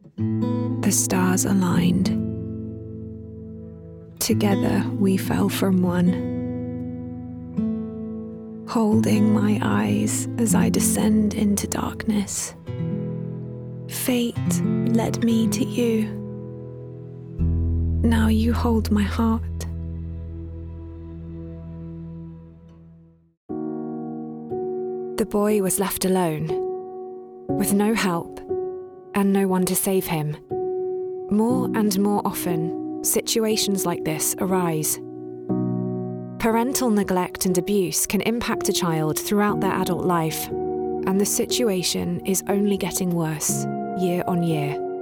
The stars aligned. Together we fell from one. Holding my eyes as I descend into darkness. Fate led me to you. Now you hold my heart. The boy was left alone, with no help and no one to save him. More and more often, situations like this arise. Parental neglect and abuse can impact a child throughout their adult life, and the situation is only getting worse year on year.